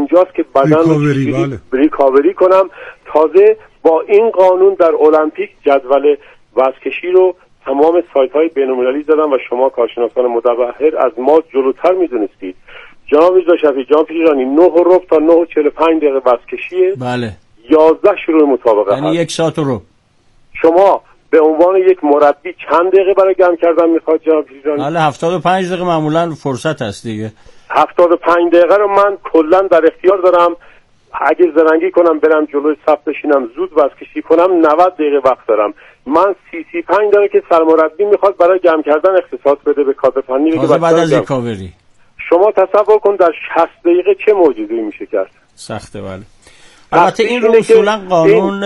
اونجاست که بدن ریکاوری کنم. تازه با این قانون در المپیک جدول وزن‌کشی رو تمام سایت‌های بین‌المللی زدن و شما کارشناسان متبحر از ما جلوتر می‌دونستید. جناب میرزا شفیع، جناب پیرانی 9:15 تا 9:45 دقیقه وزن‌کشیه. بله. 11 شروع مسابقه هست. یعنی 1 ساعت رو. شما به عنوان یک مربی چند دقیقه برای گرم کردن میخواد جناب پیرانی؟ بله 75 دقیقه معمولا فرصت هست دیگه. 75 دقیقه رو من کلا در اختیار دارم. اگه زرنگی کنم برم جلوی صف بشینم زود وزن‌کشی کنم 90 دقیقه وقت دارم. من 35 دقیقه که سرمربی میخواد برای گرم کردن اختصاص بده به کادر فنی که بعد از ریکاوری. شما تصور کن در 60 دقیقه چه معجزه‌ای میشه کرد. سخته. بله. البته این رو اصولا قانون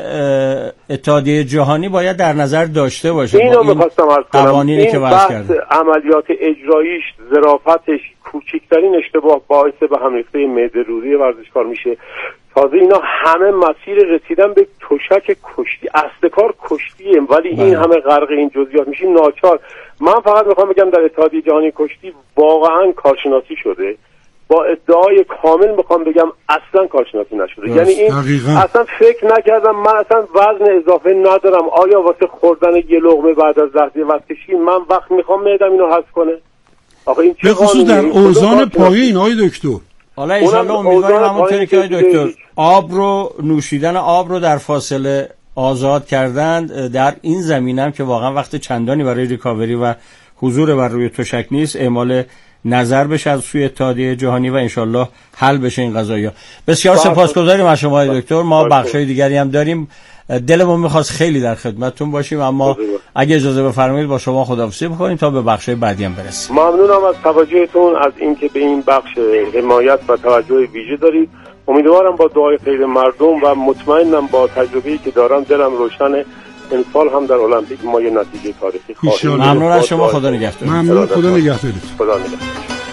اتحادیه جهانی باید در نظر داشته باشه. اینو می‌خواستم عرض کنم. قوانینی که وضع کرده. عملیات اجراییش، ظرافتش، کوچکترین اشتباه باعث به هم ریخته معده روزی ورزشکار میشه. تازه اینا همه مسیر رسیدن به تشک کشتی، اصل کار کشتیه، ولی این همه غرق این جزئیات میشیم ناچار. من فقط میخوام بگم در اتحادیه جهانی کشتی واقعا کارشناسی شده. با ادعای کامل میخوام بگم اصلا کارشناسی نشده. یعنی این اصلا فکر نکردم، من اصلا وزن اضافه ندارم. آیا واسه خوردن یه لقمه بعد از لحظه وزن‌کشی من وقت میخوام معدم اینو حذف کنه؟ آخه این چه خصوص در اوزان پایین آقای دکتر. حالا ان شاءالله امیدواریم همونطوری که آقای دکتر نوشیدن آب رو در فاصله آزاد کردند، در این زمینه هم که واقعا وقت چندانی برای ریکاوری و حضور بر روی تشک نیست، اعمال نظر بشه از سوی اتحادیه جهانی و انشالله حل بشه این قضایا. بسیار سپاسگزاریم از شما آقای دکتر. ما بخشای دیگری هم داریم، دلمون میخواست خیلی در خدمتتون باشیم، اما اگه اجازه بفرمایید با شما خداحافظی بکنیم تا به بخشای بعدی هم برسیم. ممنونم از توجهتون، از اینکه به این بخش حمایت و توجه ویژه دارید. امیدوارم با دعای خیر مردم و مطمئنم با تجربه‌ای که دارم دلم روشنه امسال هم در المپیک ما یه نتیجه تاریخی خواهیم. ممنون از شما. خدا نگهدار. ممنون. خدا نگهدارید. خدا نگهدار.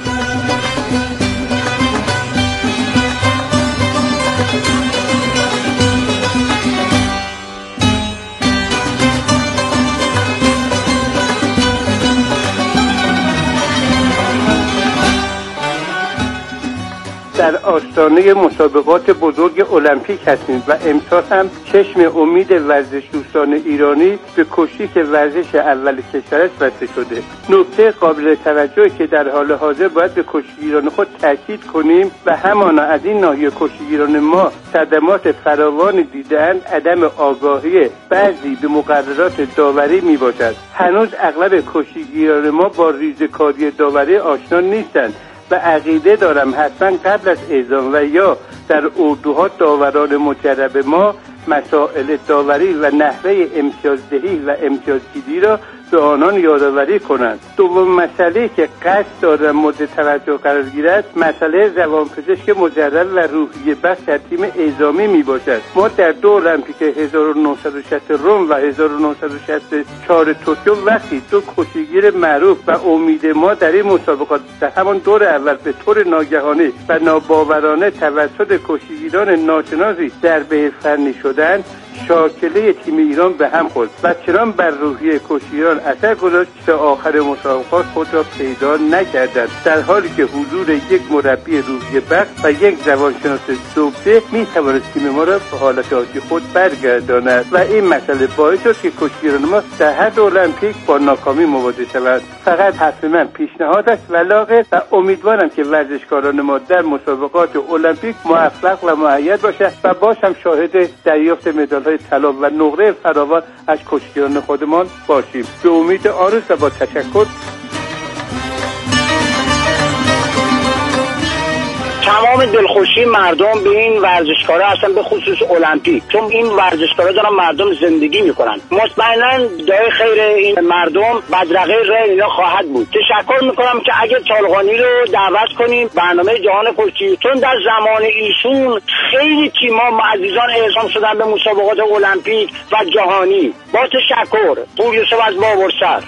در آستانه مسابقات بزرگ المپیک هستیم و امسال هم چشم امید ورزش دوستان ایرانی به کشتی که ورزش اول کشورش بسته شده. نکته قابل توجهی که در حال حاضر باید به کشتیگیران خود تاکید کنیم و همانا از این ناحیه کشتیگیران ما صدمات فراوانی دیدند، عدم آگاهی بعضی به مقررات داوری می باشد. هنوز اغلب کشتیگیران ما با ریزکاری داوری آشنا نیستند و عقیده دارم حتما قبل از اعزام و یا در اردوها داوران مجرب ما مسائل داوری و نحوه امتیازدهی و امتیازگیری را به آنان یادآوری کنند. دوم مسئله که قصد دارم مورد توجه قرار گیرد مسئله روانپزشک مجرب و روحیه بخش در تیم اعزامی می باشد. ما در دو المپیک 1960 روم و 1964 توکیو وقتی دو کشتیگیر معروف و امید ما در این مسابقات در همان دور اول به طور ناگهانی و ناباورانه توسط کشتیگیران ناشناسی ضربه فنی شدند، شاکله تیم ایران به هم خورد و چنان بر روحیه کشتیگیران اثر گذاشت که آخر مسابقات خود را پیدا نکردند، در حالی که حضور یک مربی روحیه بخش و یک روانشناس زوبده می توانست تیم ما را به حالت عادی خود برگرداند و این مسئله باعث شد که کشتیگیران ما در هر المپیک با ناکامی مواجه شوند. فقط حرف من پیشنهاد است و لاغر و امیدوارم که ورزشکاران ما در مسابقات المپیک موفق و مؤید باشند و باشم شاهد دریافت مدال‌های طلا و نقره فراوان از کشتیگیران خودمان باشیم. به امید آرزو و با تشکر. تمام دلخوشی مردم به این ورزشکارا هستن، به خصوص المپیک، چون این ورزشکارا دارن مردم زندگی میکنن. مطمئنا دعای خیر این مردم بدرقه راه اینا خواهد بود. تشکر میکنم که اگه طالقانی رو دعوت کنیم برنامه جهان کشتی، چون در زمان ایشون خیلی تیم‌ها عزیزان اعزام شدن به مسابقات المپیک و جهانی. با تشکر. پور یوسف از بابرسر.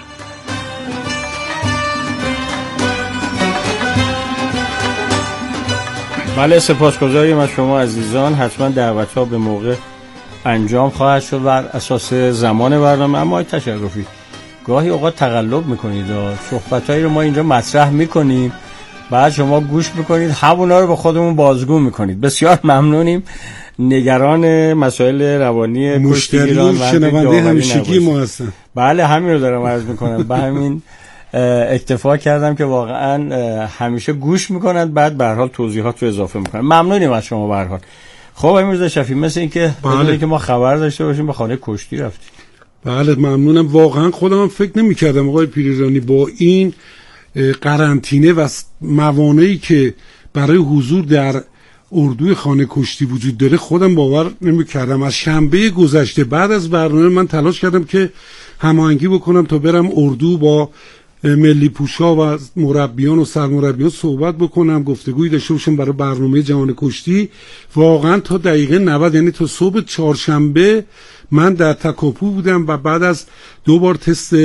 بله سپاسگزاریم از شما عزیزان. حتما دعوت‌ها به موقع انجام خواهد شد بر اساس زمان برنامه. اما تشرفی گاهی اوقات تقلب میکنید و صحبت‌هایی رو ما اینجا مطرح میکنیم، بعد شما گوش میکنید همونا رو به خودمون بازگو میکنید. بسیار ممنونیم. نگران مسائل روانی مشتریان شنونده همیشگی ما هستن. بله همین رو دارم عرض میکنم. به همین اکتفا کردم که واقعا همیشه گوش میکنند، بعد به هر حال توضیحات رو اضافه میکنن. ممنونیم از شما به هر حال. خب امیرزا شفیع، مثل این که بدونید که ما خبر داشته باشیم به خانه کشتی رفتیم. بله ممنونم. واقعا خودم فکر نمی‌کردم آقای پیرزانی با این قرنطینه و موانعی که برای حضور در اردوی خانه کشتی وجود داره خودم باور نمی‌کردم. از شنبه گذشته بعد از برنامه من تلاش کردم که هماهنگی بکنم تا برم اردو با ملی پوشا و مربیان و سرمربیان صحبت بکنم، گفتگویی داشته باشم برای برنامه جهان کشتی. واقعا تا دقیقه 90 یعنی تا صبح چهارشنبه من در تکاپو بودم و بعد از 2 بار تست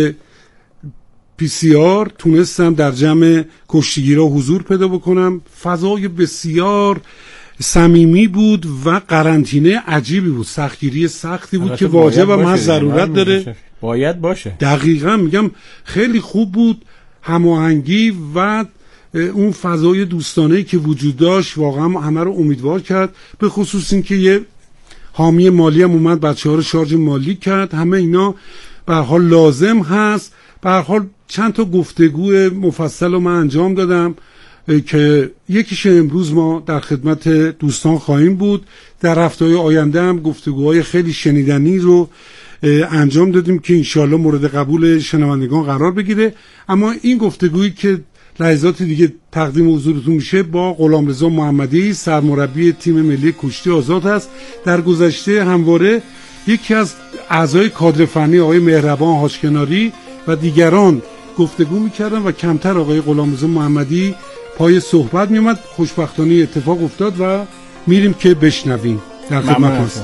PCR تونستم در جمع کشتیگیرا حضور پیدا بکنم. فضای بسیار صمیمی بود و قرنطینه عجیبی بود، سختگیری سختی بود که واجب و محض ضرورت داره، باید باشه. دقیقاً میگم خیلی خوب بود هماهنگی و اون فضای دوستانه‌ای که وجود داشت واقعا همه رو امیدوار کرد، به خصوص این که یه حامی مالی هم اومد بچه‌ها رو شارژ مالی کرد. همه اینا به هر حال لازم هست. به هر حال چند تا گفتگو مفصل رو من انجام دادم که یکیش امروز ما در خدمت دوستان خواهیم بود. در هفته‌های آینده هم گفتگوهای خیلی شنیدنی رو انجام دادیم که انشالله مورد قبول شنوندگان قرار بگیره. اما این گفتگویی که لحظات دیگه تقدیم حضورتون میشه با غلامرضا محمدی، سرمربی تیم ملی کشتی آزاد هست. در گذشته همواره یکی از اعضای کادر فنی آقای مهربان حاجکناری و دیگران گفتگو میکردن و کمتر آقای غلامرضا محمدی پای صحبت میومد. خوشبختانه اتفاق افتاد و میریم که بشنویم. در خدمت هستم.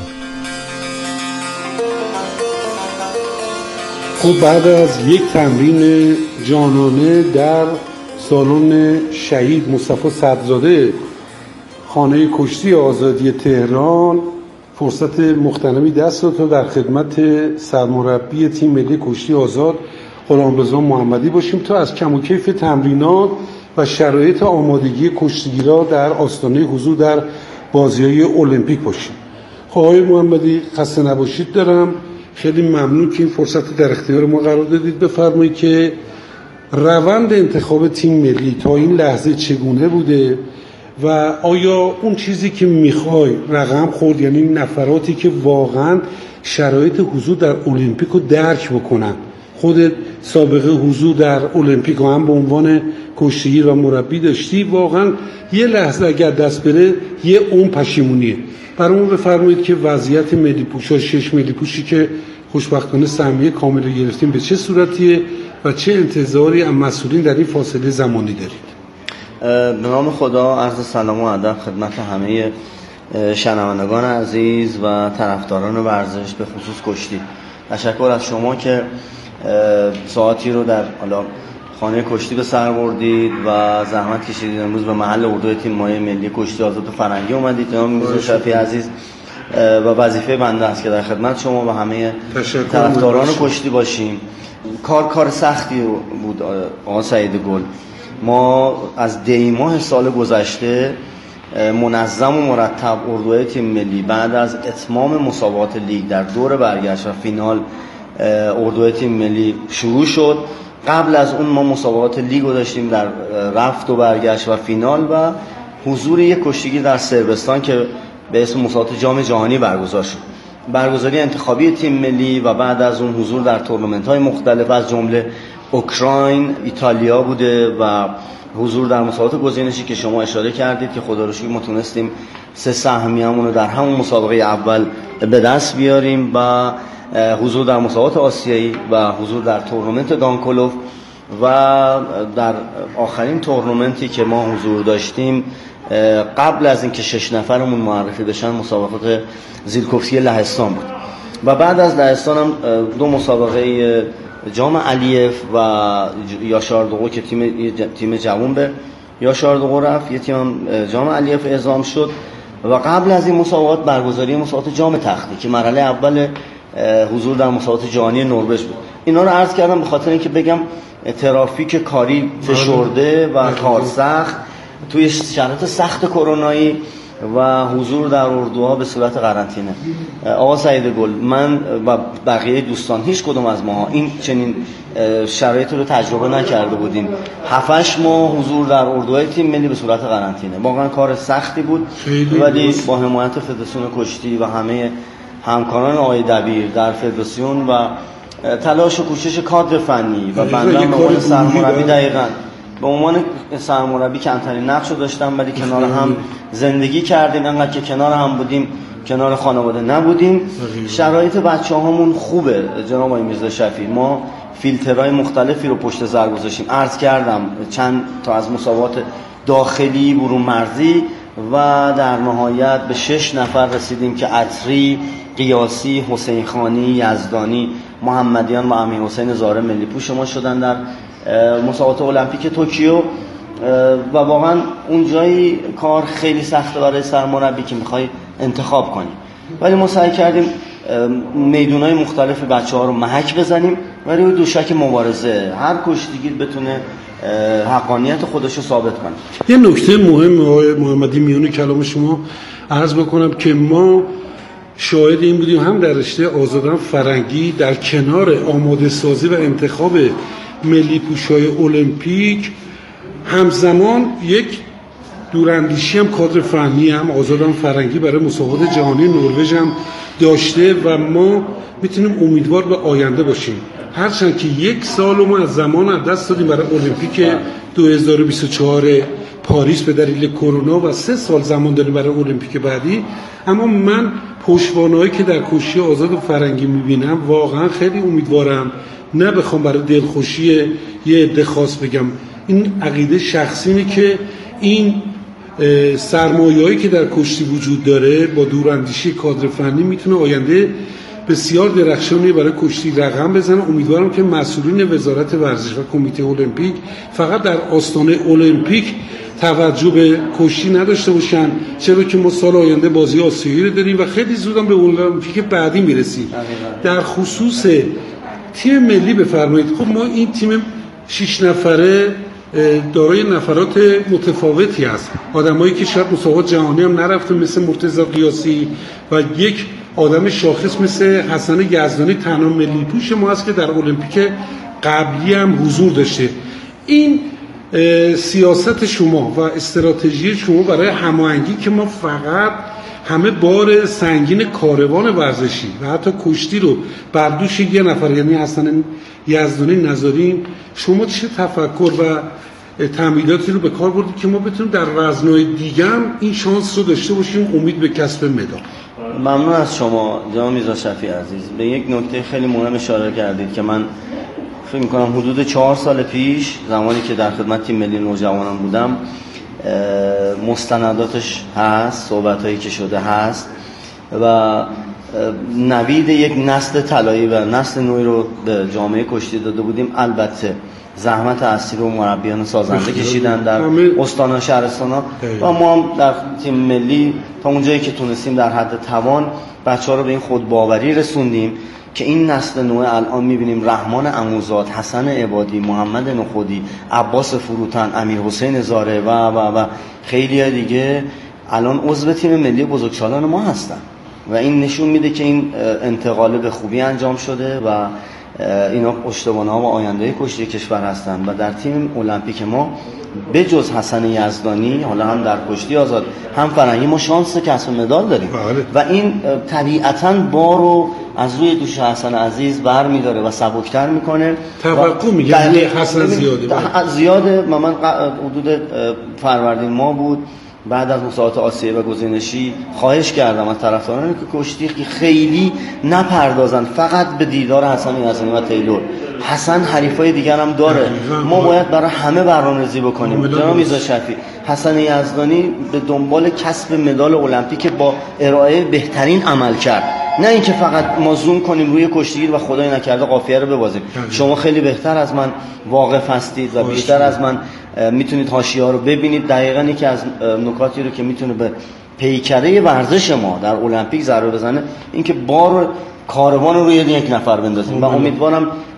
خب بعد از یک تمرین جانانه در سالن شهید مصطفی صدرزاده خانه کشتی آزادی تهران فرصت مغتنمی دست داد تا در خدمت سرمربی تیم ملی کشتی آزاد غلامرضا محمدی باشیم تا از کم و کیف تمرینات و شرایط آمادگی کشتیگیرا در آستانه حضور در بازی‌های المپیک باشیم. خب آقای محمدی خسته نباشید دارم. خیلی ممنون که این فرصت در اختیار ما قرار دادید. بفرمایید که روند انتخاب تیم ملی تا این لحظه چگونه بوده و آیا اون چیزی که میخوای رقم خورد، یعنی نفراتی که واقعا شرایط حضور در المپیک رو درک بکنن؟ خودت سابقه حضور در المپیک هم به عنوان کشتیگیر و مربی داشتی، واقعا یه لحظه اگر دست بره یه اون پشیمونیه. برامون بفرمایید که وضعیت ملی پوشا 6 ملی پوشی که خوشبختانه سهمیه کامل گرفتیم به چه صورتیه و چه انتظاری از مسئولین در این فاصله زمانی دارید؟ به نام خدا عرض سلام و ادب خدمت همه شنوندگان عزیز و طرفداران ورزش به خصوص کشتی. تشکر از شما که ساعتی رو در خانه کشتی به سر بردید و زحمت کشیدید امروز به محل اردوی تیم ملی کشتی آزاد فرنگی اومدید. جناب میرزا شفیع عزیز و وظیفه بنده است که در خدمت شما و همه طرفداران کشتی باشیم. کار سختی بود آقا سعید گل. ما از دی ماه سال گذشته منظم و مرتب اردوی تیم ملی بعد از اتمام مسابقات لیگ در دور برگشت و فینال اردوی تیم ملی شروع شد. قبل از اون ما مسابقات لیگ رو داشتیم در رفت و برگشت و فینال و حضور یک کشتیگیر در صربستان که به اسم مسابقات جام جهانی برگزار شد. برگزاری انتخابی تیم ملی و بعد از اون حضور در تورنمنت‌های مختلف از جمله اوکراین، ایتالیا بوده و حضور در مسابقات گزینشی که شما اشاره کردید که خدا رو شکر ما تونستیم 3 سهمیه‌مون رو در همون مسابقه اول به دست بیاریم و حضور در مسابقات آسیایی و حضور در تورنمنت دانکولوف و در آخرین تورنمنتی که ما حضور داشتیم قبل از اینکه 6 نفرمون معرفی بشن مسابقات زیرکوفتی لهستان بود و بعد از لهستان هم 2 مسابقه جام علیف و یاشاردوغو که تیم جوان به یاشاردوغو رفت، یه تیم جام علیف اعزام شد و قبل از این مسابقات برگزاری مسابقات جام تختی که مرحله اول حضور در مسابقات جهانی نروژ بود. اینا رو عرض کردم به خاطر اینکه بگم ترافیک کاری فشرده و کار سخت توی شرایط سخت کرونایی و حضور در اردوها به صورت قرنطینه. آقا سعید گل، من و بقیه دوستان هیچ کدوم از ماها این چنین شرایطی رو تجربه نکرده بودیم. 7-8 ماه حضور در اردوهای تیم ملی به صورت قرنطینه واقعا کار سختی بود، ولی با حمایت فدراسیون کشتی و همه همکاران آقای دبیر در فدراسیون و تلاش و کوشش کادر فنی و بنده به عنوان سرمربی، دقیقاً به عنوان سرمربی کمترین نقش رو داشتم، ولی کنار هم زندگی کردیم. انقدر که کنار هم بودیم کنار خانواده نبودیم. شرایط بچه‌هامون خوبه جناب آقای میرزا شفیع. ما فیلترهای مختلفی رو پشت سر گذاشتیم. عرض کردم چند تا از مسابقات داخلی، برون مرزی و در نهایت به 6 نفر رسیدیم که عطری، قیاسی، حسین خانی، یزدانی، محمدیان و امیر حسین زاره ملی پوش ما شدن در مسابقات المپیک توکیو. و واقعا اون جایی کار خیلی سخته برای سرمربی که میخوای انتخاب کنی، ولی ما سعی کردیم میدونای مختلف بچه‌ها رو محک بزنیم، ولی روی دوشک مبارزه هر کشتیگیر بتونه حقانیت خودش رو ثابت کنه. یه نکته مهم آقای محمدی میون کلام شما عرض بکنم که ما شاهد این بودیم هم در رشته آزادان فرنگی در کنار آماده سازی و انتخاب ملی پوشای المپیک همزمان یک دوراندیشی هم کادر فنی هم آزادان فرنگی برای مسابقات جهانی نروژ هم داشته و ما میتونیم امیدوار به آینده باشیم. هرچند که 1 سال ما از زمان از دست دادیم برای المپیک 2024 پاریس به دلیل کرونا و 3 سال زمان داریم برای المپیک بعدی، اما من پشتوانه‌هایی که در کشتی آزاد و فرنگی میبینم واقعا خیلی امیدوارم. نه بخوام برای دلخوشی یه عده خاص بگم، این عقیده شخصیه که این سرمایه‌ای که در کشتی وجود داره با دوراندیشی کادر فنی میتونه آینده بسیار درخشانی برای کشتی رقم بزنه. امیدوارم که مسئولین وزارت ورزش و کمیته المپیک فقط در آستانه المپیک توجه به کشتی نداشته باشن، چرا که ما سال آینده بازی آسیایی رو داریم و خیلی زودم به المپیک بعدی میرسیم. در خصوص تیم ملی بفرمایید. خب ما این تیم 6 نفره دارای نفرات متفاوتی است، آدمایی که شاید مسابقات جهانی هم نرفته مثل مرتضی قیاسی و یک آدم شاخص مثل حسن یزدانی تنها ملی پوش ما است که در المپیک قبلی هم حضور داشته. این سیاست شما و استراتژی شما برای هماهنگی که ما فقط همه بار سنگین کاروان ورزشی و حتی کشتی رو بر دوش یه نفر یعنی حسن یزدانی نذاریم، شما چه تفکر و تمهیداتی رو به کار بردید که ما بتونیم در وزن‌های دیگه هم این شانس رو داشته باشیم امید به کسب مدال؟ ممنون از شما جناب میرزا شفیع عزیز. به یک نکته خیلی مهم اشاره کردید که من فکر می‌کنم حدود 4 سال پیش زمانی که در خدمت تیم ملی نوجوانان بودم مستنداتش هست، صحبتایی که شده هست و نوید یک نسل طلایی و نسل نوعی رو به جامعه کشتی داده بودیم. البته زحمت اصلی رو مربیان سازنده کشیدن در استان و شهرستان و ما هم در تیم ملی تا اونجایی که تونستیم در حد توان بچه‌ها رو به این خودباوری رسوندیم که این نسل نوع الان می‌بینیم رحمان عموزاد، حسن عبادی، محمد نخودی، عباس فروتن، امیر حسین زاره و خیلی دیگه الان عضو تیم ملی بزرگسالان ما هستن و این نشون میده که این انتقال به خوبی انجام شده و اینا پشتوانه‌ها و آینده کشتی کشور هستن و در تیم المپیک ما به جز حسن یزدانی حالا هم در کشتی آزاد هم فرنگی ما شانس کسب مدال داریم و این طبیعتاً بارو از روی دوش حسن عزیز برمی‌داره و سبکتر میکنه. توقع میگه حسن زیاده. من حدود فروردین ما بود بعد از مسابقات آسیایی و گزینشی خواهش کردم از طرفداران که کشتی خیلی نپردازن فقط به دیدار حسن یزدانی و تیلور. حسن حریفای دیگر هم داره، ما باید برای همه برنامه‌ریزی بکنیم. جناب میرزا شفیع، حسن یزدانی به دنبال کسب مدال المپیک با ارائه بهترین عمل کرد، نه اینکه فقط ما زوم کنیم روی کشتیگیر و خدای نکرده قافیه رو ببازیم. شما خیلی بهتر از من واقف هستید و بیشتر از من میتونید حاشیه‌ها رو ببینید. دقیقاً یکی از نکاتی رو که میتونه به پیکره ورزش ما در المپیک ضربه بزنه اینکه بار کاروان رو روی یک نفر بندازیم و امیدوارم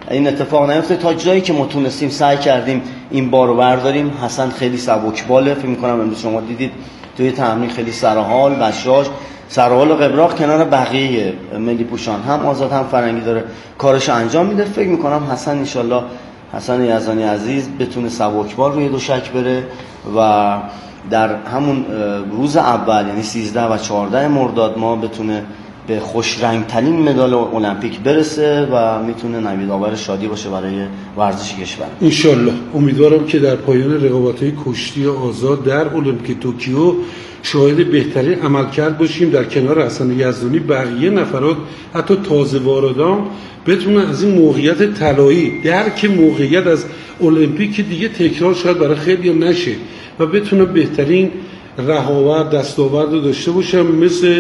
این اتفاق نیفته. تا جایی که ما تونستیم سعی کردیم این بارو برداریم. حسن خیلی سبکباله، فکر می‌کنم امروز شما دیدید توی تمرین خیلی سرحال، بشاش سرحال و قبراق کنار بقیه ملی پوشان، هم آزاد هم فرنگی داره کارش انجام میده. فکر می‌کنم حسن ان شاءالله، حسن یزدانی عزیز بتونه سبکبال روی دوشک بره و در همون روز اول یعنی 13 و 14 مرداد ما بتونه به خوش رنگ ترین مدال المپیک برسه و میتونه نویدآور شادی باشه برای ورزش کشور. انشالله. امیدوارم که در پایان رقابت‌های کشتی آزاد در المپیک توکیو شاهد بهترین عملکرد باشیم. در کنار حسن یزدانی بقیه نفرات حتی تازه واردان بتونن از این موقعیت طلایی، درک موقعیت از المپیک که دیگه تکرار شاید برای خیلی نشه و بتونن بهترین رهاورد دستاورد رو داشته باشن. مثل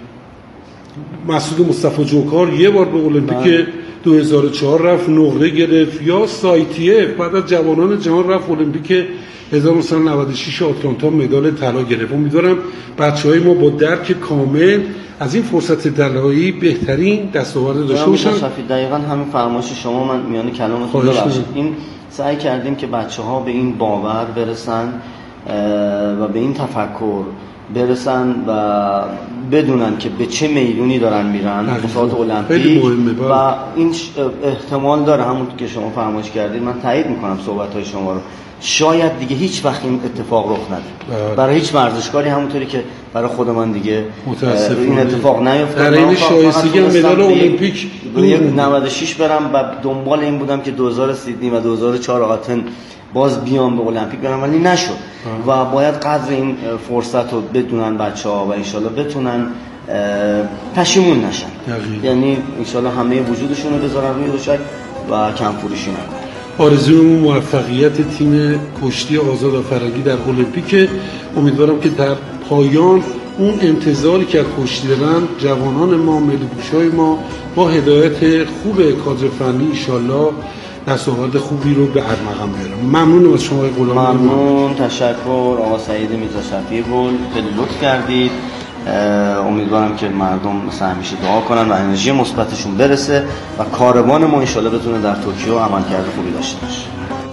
مسعود مصطفی جوکار یه بار به المپیک 2004 رفت نقره گرفت، یا سایتیه بعد از جوانان جهان رفت المپیک 1996 آتلانتا مدال طلا گرفت. امیدوارم بچهای ما با درک کامل از این فرصت طلایی بهترین دستاورد داشته باشن. دقیقاً همین فرمایش شما، من میان کلامتون ببخشید، این سعی کردیم که بچه‌ها به این باور برسن و به این تفکر برسن و بدونن که به چه میدونی دارن میرن مسابقات المپیک و این احتمال داره همون که شما فرمایش کردید. من تایید میکنم صحبت‌های شما رو. شاید دیگه هیچ وقت این اتفاق رخ نده برای هیچ ورزشکاری، همونطوری که برای خود من دیگه این اتفاق نیفتاد. در این شایستگی مدال المپیک 96 برم و دنبال این بودم که 2000 سیدنی و 2004 آتن باز بیام به المپیک برم، ولی نشد و باید قدر این فرصت رو بدونن بچه‌ها و انشالله بتونن پشیمون نشن. یعنی انشالله همه وجودشون رو بذارن روی دوشک و کم فروشی نکنن. آرزوی موفقیت تیم کشتی آزاد و فرنگی در المپیک. امیدوارم که در پایان اون انتظاری که از کشتی دارن جوانان ما، ملی پوشای ما با هدایت خوب کادر فنی انشالله دستاورد خوبی رو به ارمغان بیارن. ممنونم از شما غلام. ممنون، تشکر آقا سعید میرزا شفیع گل، خیلی لطف کردید. امیدوارم که مردم مثل همیشه دعا کنن و انرژی مثبتشون برسه و کاروان ما انشالله بتونه در توکیو عملکرد خوبی داشته باشه.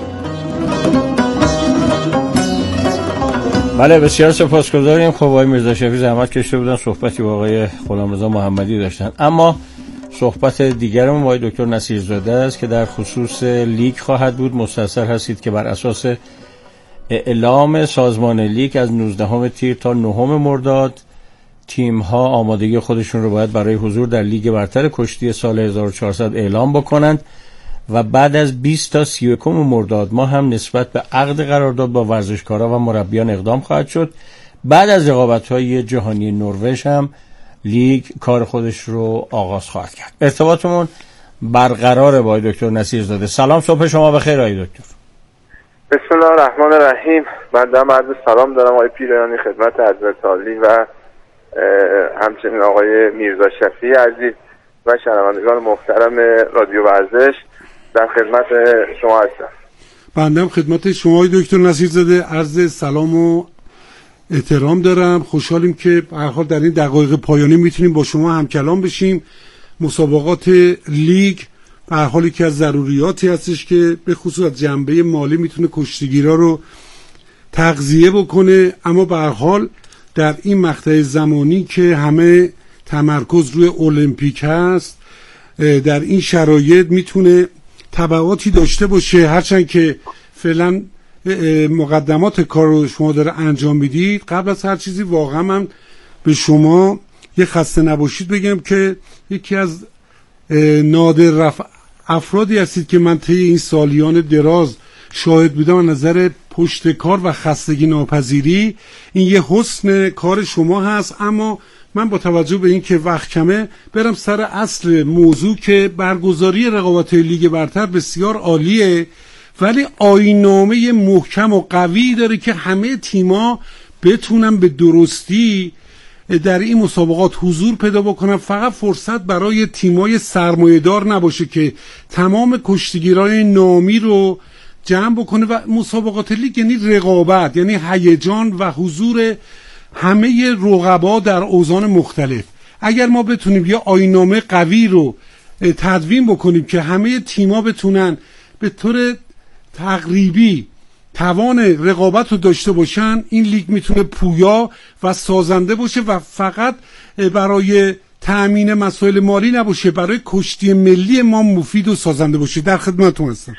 بله، بسیار سپاسگزاریم. خب آقای میرزا شفیع زحمت کشیده بودن، صحبتی با آقای غلامرضا محمدی داشتن. اما صحبت دیگرمون با آقای دکتر نصیرزاده است که در خصوص لیگ خواهد بود. مستحضر هستید که بر اساس اعلام سازمان لیگ از 19 تیر تا 9 مرداد تیم ها آمادگی خودشون رو باید برای حضور در لیگ برتر کشتی سال 1400 اعلام بکنند و بعد از 20 تا 31 مرداد ما هم نسبت به عقد قرارداد با ورزشکارا و مربیان اقدام خواهد شد. بعد از رقابت‌های جهانی نروژ هم لیگ کار خودش رو آغاز خواهد کرد. ارتباطمون برقرار با دکتر نصیرزاده. سلام، صبح شما بخیر آقای دکتر. بسم الله الرحمن الرحیم. من دارم عرض سلام دارم آقای پیرانی خدمت حضرت عالی و همچنین آقای میرزا شفیع عزیز و شنوندگان محترم رادیو ورزش در خدمت شما هستم. بنده خدمت شما آقای دکتر نصیرزاده عرض سلام و احترام دارم. خوشحالیم که به هر حال در این دقایق پایانی میتونیم با شما هم کلام بشیم. مسابقات لیگ به هر حال یکی از ضروریاتی هستش که به خصوص از جنبه مالی میتونه کشتیگیرا رو تغذیه بکنه، اما به هر حال در این مقطع زمانی که همه تمرکز روی المپیک هست، در این شرایط میتونه تبعاتی داشته باشه. هرچند که فعلا مقدمات کار رو شما داره انجام میدید، قبل از هر چیزی واقعا من به شما یه خسته نباشید بگم که یکی از نادر افرادی هستید که من طی این سالیان دراز شاهد بودم. از نظر پشت کار و خستگی ناپذیری این یه حسن کار شما هست، اما من با توجه به این که وقت کمه برم سر اصل موضوع که برگزاری رقابت لیگ برتر بسیار عالیه، ولی آیین‌نامه محکم و قوی داره که همه تیما بتونن به درستی در این مسابقات حضور پیدا بکنن. فقط فرصت برای تیمای سرمایه‌دار نباشه که تمام کشتیگیرای نامی رو جمع بکنه و مسابقات لیگ یعنی رقابت، یعنی هیجان و حضور همه رقبا در اوزان مختلف. اگر ما بتونیم یه آیین‌نامه قوی رو تدوین بکنیم که همه تیم‌ها بتونن به طور تقریبی توان رقابت رو داشته باشن، این لیگ میتونه پویا و سازنده باشه و فقط برای تأمین مسائل مالی نباشه، برای کشتی ملی ما مفید و سازنده باشه. در خدمتتون هستم.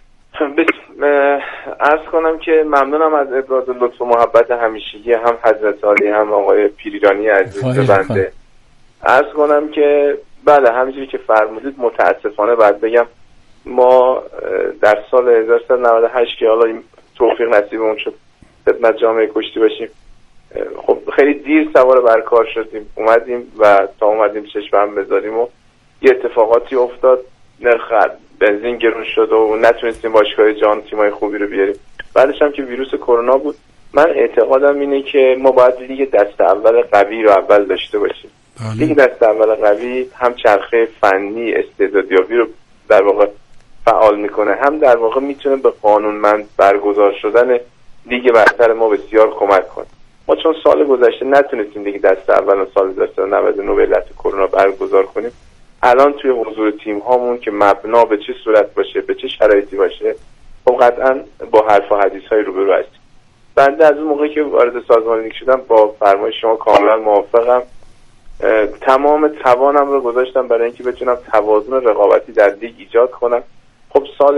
عرض کنم که ممنونم از ابراز لطف و محبت همیشگی هم حضرت عالی هم آقای پیریرانی عزیز به بنده. عرض کنم که بله، همینجوری که فرمودید متاسفانه باید بگم ما در سال 1398 که حالا توفیق نصیبمون شد خدمت جامعه کشتی باشیم، خب خیلی دیر سوار بر کار شدیم، اومدیم و تا اومدیم چشم هم بذاریم و یه اتفاقاتی افتاد، نرخ بنزین گرون شد و نتونستیم باشگاه جان تیمای خوبی رو بیاریم. بعدش هم که ویروس کرونا بود. من اعتقادم اینه که ما باید لیگ دست اول قوی رو اول داشته باشیم. لیگ دست اول قوی هم چرخه فنی استعدادیابی رو در واقع فعال میکنه، هم در واقع میتونه به قانونمند برگزار شدن لیگ برتر ما بسیار کمک کنه. ما چون سال گذشته نتونستیم لیگ دست اول و سال 1999 به علت کرونا برگزار کنیم، الان توی حضور تیم هامون که مبنا به چه صورت باشه، به چه شرایطی باشه، خب قطعا با حرف و حدیث های روبرو هستیم. بنده از اون موقعی که وارد سازمان لیگ شدم با فرمایش شما کاملا موافقم. تمام توانم رو گذاشتم برای اینکه بتونم توازن رقابتی در لیگ ایجاد کنم. خب سال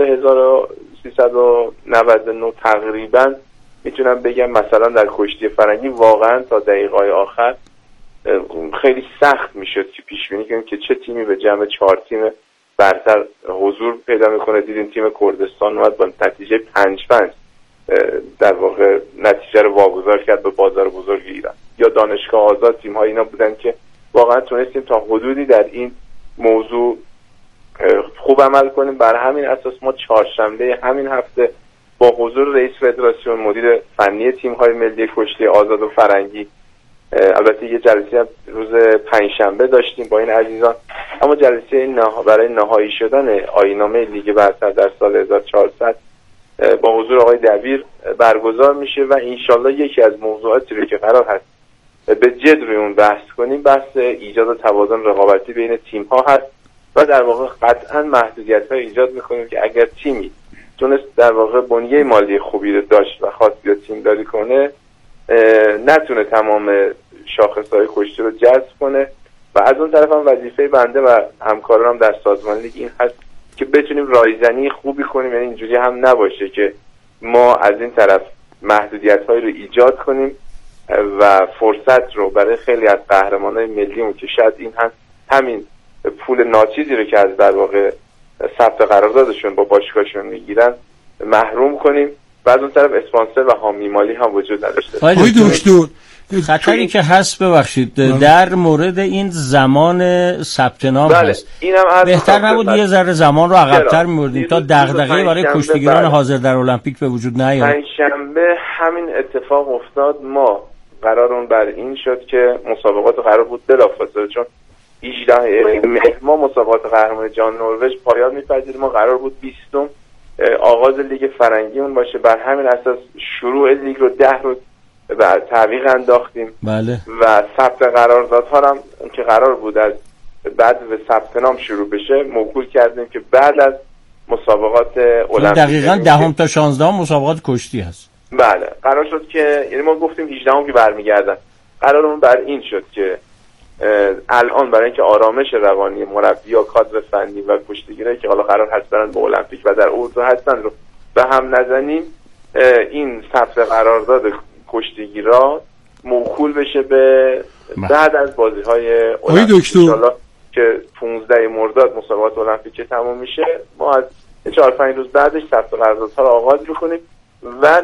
1399 تقریبا میتونم بگم مثلا در کشتی فرنگی واقعا تا دقیقه‌های آخر خیلی سخت میشد که پیش بینی کنیم که چه تیمی به جمع 4 تیم برتر حضور پیدا میکنه. دیدیم تیم کردستان اومد با نتیجه 5-5 در واقع نتیجه رو واگذار کرد به بازار بزرگ ایران، یا دانشگاه آزاد. تیم ها اینا بودن که واقعا تونستیم تا حدودی در این موضوع خوب عمل کنیم. بر همین اساس ما چهارشنبه همین هفته با حضور رئیس فدراسیون، مدیر فنی تیم های ملی کشتی آزاد و فرنگی، البته یه جلسه روز پنجشنبه داشتیم با این عزیزان، اما جلسه برای نهایی شدن آیین‌نامه لیگ برتر در سال 1400 با حضور آقای دبیر برگزار میشه و انشالله یکی از موضوعاتی رو که قرار هست به جد روی اون بحث کنیم، بحث ایجاد توازن رقابتی بین تیم ها هست و در واقع قطعا محدودیت های ایجاد میکنیم که اگر تیمی تونست در واقع بنیه مالی خوبی رو داشت و خواست یا تیم داری کنه، نتونه تمام شاخصهای کشتی رو جذب کنه. و از اون طرف هم وظیفه بنده و همکارانم در سازمان لیگ این هست که بتونیم رایزنی خوبی کنیم، یعنی اینجوری هم نباشه که ما از این طرف محدودیت‌هایی رو ایجاد کنیم و فرصت رو برای خیلی از قهرمانای ملیمون که شاید این هم همین پول ناچیزی رو که از در واقع ثبت قراردادشون با باشگاهشون میگیرن محروم کنیم و از اون طرف اسپانسر و حامی مالی هم وجود نداشته. آقای دکتر، خطری که هست ببخشید در مورد این زمان ثبت نام هست، بهتر نبود یه ذره زمان رو عقب‌تر می‌بردیم تا دغدغه برای کشتیگیران حاضر در المپیک به وجود نیاد؟ پنجشنبه همین اتفاق افتاد. ما قرارمون بر این شد که مسابقات قرار بود بلافاصله، چون 18 مهر ما مسابقات قهرمانی جان نروژ پایان می‌پذیریم. ما قرار بود 20 آغاز لیگ فرنگیمون باشه. بر همین اساس شروع لیگ رو 10 روز و تعویق انداختیم. بله. و ثبت قراردادها هم که قرار بود از بعد به ثبت نام شروع بشه موکول کردیم که بعد از مسابقات المپیک، دقیقاً 10 تا 16 مسابقات کشتی هست. بله، قرار شد که یعنی ما گفتیم 18 که برمیگردن. قرارمون بر این شد که الان برای اینکه آرامش روانی مربی‌ها، کادر فنی و کشتیگیرایی که حالا قرار هست برن به المپیک و در اردو هستن رو به هم نزنیم، این ثبت قرارداد کشتیگیرا موکول بشه به بعد از بازی‌های المپیک که 15 مرداد مسابقات المپیک تموم میشه. ما از 4-5 روز بعدش ثبت قراردادها رو آغاز می‌کنیم و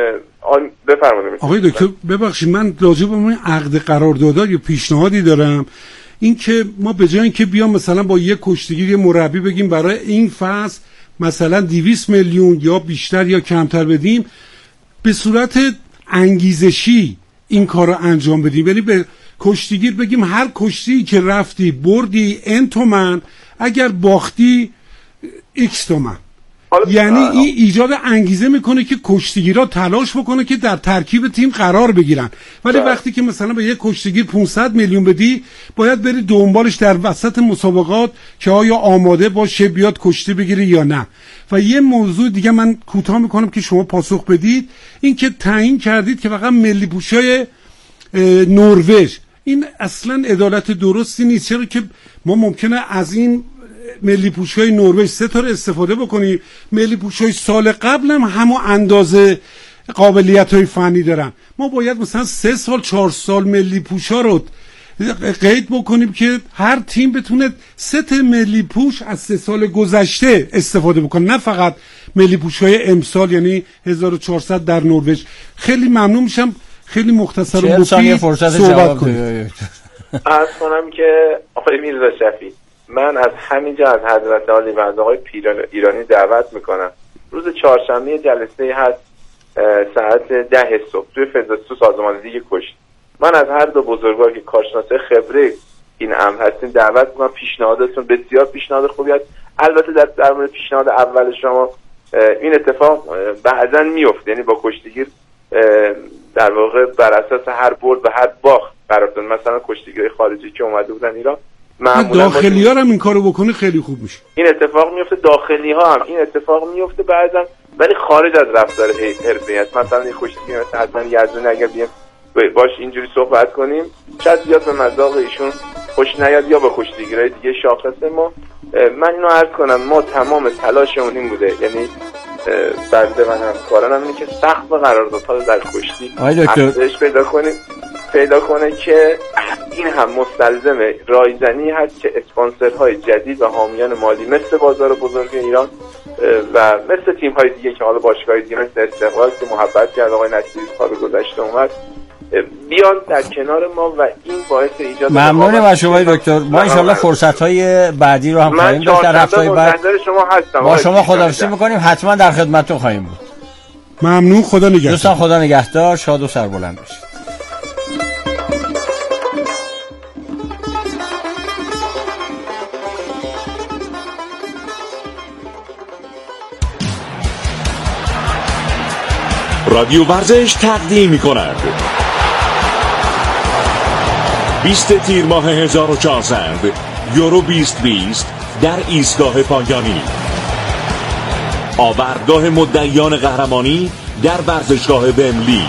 بفرمایید. آقای دکتر ببخشید، من راجع به این عقد قراردادها یه پیشنهادی دارم، این که ما به جای اینکه بیام مثلا با یک کشتیگیر، یه مربی بگیم برای این فصل مثلا 200 میلیون یا بیشتر یا کمتر بدیم، به صورت انگیزشی این کار رو انجام بدیم. یعنی به کشتیگیر بگیم هر کشتی که رفتی بردی N تومن، اگر باختی X تومن. یعنی این ایجاد انگیزه میکنه که کشتیگیرا تلاش بکنه که در ترکیب تیم قرار بگیرن، ولی وقتی که مثلا به یک کشتیگیر 500 میلیون بدی باید بری دنبالش در وسط مسابقات که آیا آماده باشه بیاد کشتی بگیره یا نه. و یه موضوع دیگه من کوتاه میکنم که شما پاسخ بدید، این که تعیین کردید که فقط ملی پوشای نروژ، این اصلا عدالت درستی نیست. چرا که ما ممکنه از این ملی پوشای نروژ 3 تا استفاده بکنیم، ملی پوشای سال قبل هم همون اندازه قابلیت‌های فنی دارن. ما باید مثلا 3 سال 4 سال ملی پوشا رو قید بکنیم که هر تیم بتونه 3 تا ملی پوش از 3 سال گذشته استفاده بکنه، نه فقط ملی پوشای امسال یعنی 1400 در نروژ. خیلی ممنون میشم خیلی مختصر و مفید صحبت کنید. عرض کنم که آقای میرزا شفیع، من از همینجا از حضرت عالی و از آقای ایرانی دعوت میکنم، روز چهارشنبه جلسه هست ساعت 10 صبح توی فدراسیون سازمان لیگ کشتی. من از هر دو بزرگوار که کارشناسای خبره این امر هستین دعوت میکنم. پیشنهاداتون بسیار پیشنهاد خوبی است. البته در مورد پیشنهاد اول شما این اتفاق بعضا میفته، یعنی با کشتیگیر در واقع بر اساس هر برد و هر باخت قرار دادن. مثلا کشتیگیرای خارجی که اومده بودن ایران داخلی‌ها هم این کارو بکنه خیلی خوب میشه. این اتفاق میفته، داخلی‌ها هم این اتفاق میفته بعضا، ولی خارج از رفتار حرفه‌ای است. مثلا این کشتیگیر مثل حسن یزدانی اگر بیام باش اینجوری صحبت کنیم شاید بیاد به مذاق ایشون خوش نیاد یا به کشتیگیرای دیگه شاخص ما. من اینو عرض کنم، ما تمام تلاشمون این بوده، یعنی بنده و همکارانم اینه که سقف قراردادها در کشتی افزایش پیدا کنه که این هم مستلزم رایزنی هست که اسپانسرهای جدید و حامیان مالی مثل بازار بزرگ ایران و مثل تیم‌های دیگه که حالا باشگاه‌های دیگه مثل استقلال که محبت کرد آقای نصیری سال گذشته اومد بیان در کنار ما و این باعث ایجاد ممنونم از شما دکتر. ما ان شاءالله فرصت‌های بعدی رو هم خواهیم داشت در هفته‌های بعد. شما هستم. با شما خداحافظی می‌کنیم، حتما در خدمتتون خواهیم بود. ممنون، خدا نگهدار. دوستان خدا نگهدار، شاد و سربلند باشید. رادیو ورزش تقدیم می‌کند 20 تیر ماه 1400 یورو 2020 در ایستگاه پایانی، آوردگاه مدعیان قهرمانی در ورزشگاه ومبلی،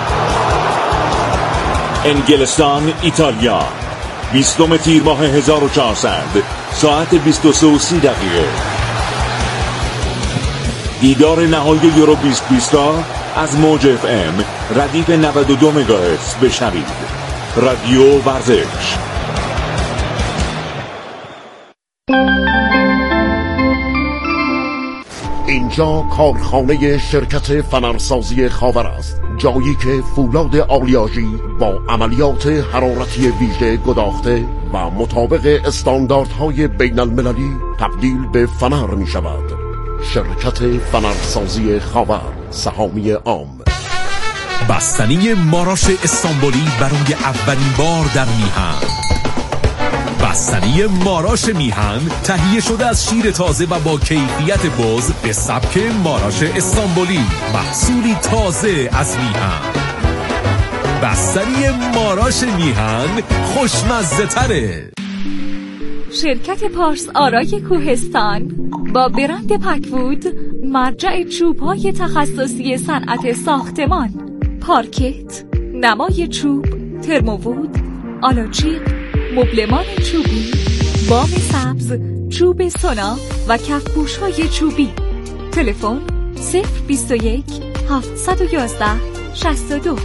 انگلستان ایتالیا، 20 تیر ماه 1400 ساعت 23:30. دیدار نهایی یورو 2020 از موج اف ام ردیف 92 مگاهرتز بشنوید. رادیو ورزش. اینجا کارخانه شرکت فنرسازی خاور است، جایی که فولاد آلیاژی با عملیات حرارتی ویژه گداخته و مطابق استانداردهای بین المللی تبدیل به فنر می شود. شرکت فنرسازی خاور، سهامی عام. بستنی ماراش استانبولی برای اولین بار در میهن. بستنی ماراش میهن تهیه شده از شیر تازه و با کیفیت بز به سبک ماراش استانبولی، محصولی تازه از میهن. بستنی ماراش میهن خوشمزه تره. شرکت پارس آرای کوهستان با برند پک‌وود مرجع چوب‌های تخصصی صنعت ساختمان، پارکت، نمای چوب، ترمووود، آلاچیق، مبلمان چوبی، بام سبز، چوب سونا و کفپوش‌های چوبی. تلفن 021 711 62.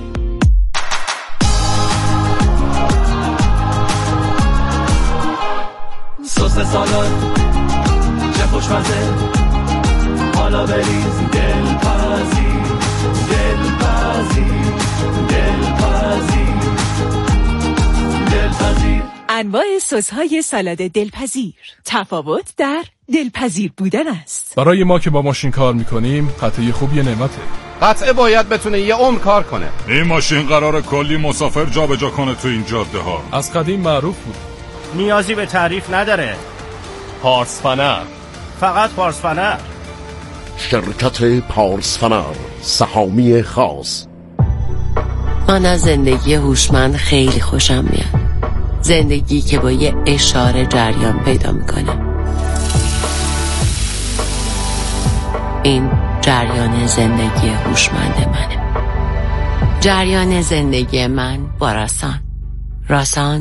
سس سالاد چه خوشمزه، حالا بریز دلپذیر دلپذیر دلپذیر دلپذیر. انواع سس‌های سالاد دلپذیر، تفاوت در دلپذیر بودن است. برای ما که با ماشین کار میکنیم قطعه خوب یه نعمته. قطعه باید بتونه یه عمر کار کنه. این ماشین قراره کلی مسافر جابجا کنه تو این جاده ها. از قدیم معروف بود. نیازی به تعریف نداره. پارس فنر، فقط پارس فنر. شرکت پارس فنر، سهامی خاص. من از زندگی هوشمند خیلی خوشم میاد. زندگی که با یه اشاره جریان پیدا میکنه. این جریان زندگی هوشمند منه. جریان زندگی من با راسان